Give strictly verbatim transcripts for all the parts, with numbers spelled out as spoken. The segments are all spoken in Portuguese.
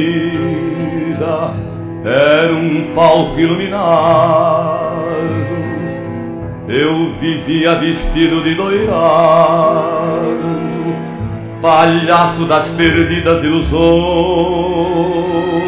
vida era um palco iluminado. Eu vivia vestido de doirado, palhaço das perdidas ilusões,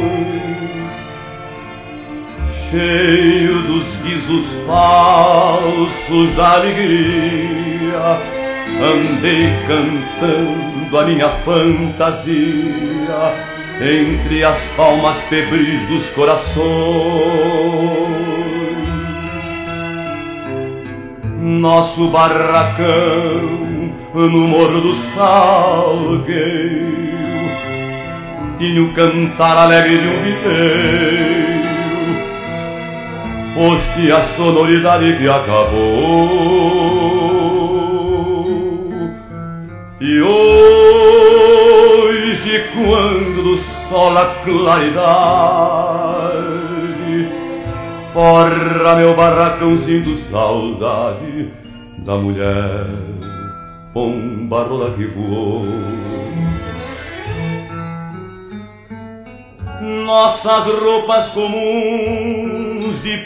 cheio dos guizos falsos da alegria. Andei cantando a minha fantasia entre as palmas febris dos corações. Nosso barracão no Morro do Salgueiro tinha o cantar alegre de um viteiro. Foste a sonoridade que acabou. E hoje, quando do sol a claridade forra meu barracão, sinto saudade da mulher pomba rola que voou. Nossas roupas comuns de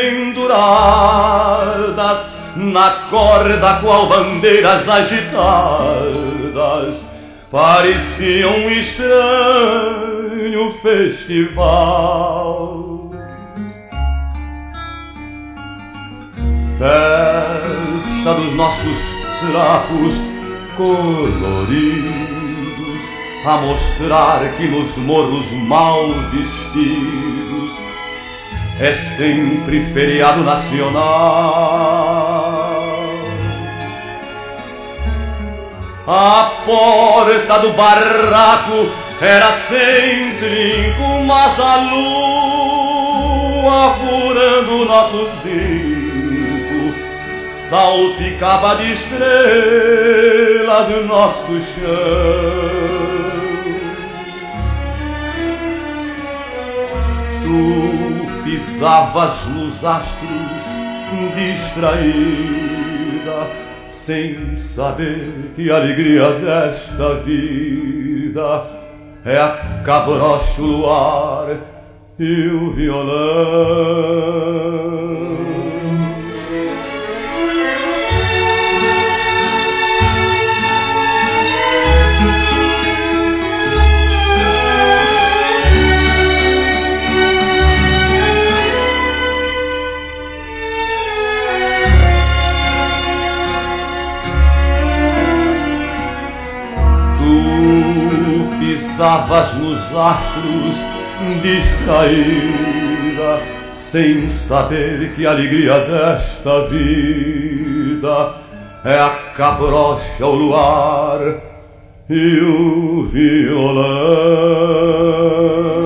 penduradas na corda, qual bandeiras agitadas, parecia um estranho festival. Festa dos nossos trapos coloridos, a mostrar que nos morros mal vestidos é sempre feriado nacional. A porta do barraco era sem trinco, mas a lua furando o nosso cinco salpicava de estrelas o nosso chão. Tu pisavas nos astros distraída, sem saber que a alegria desta vida é a cabrocha, o luar e o violão. Pisavas nos astros distraída, sem saber que a alegria desta vida é a cabrocha, o luar e o violão.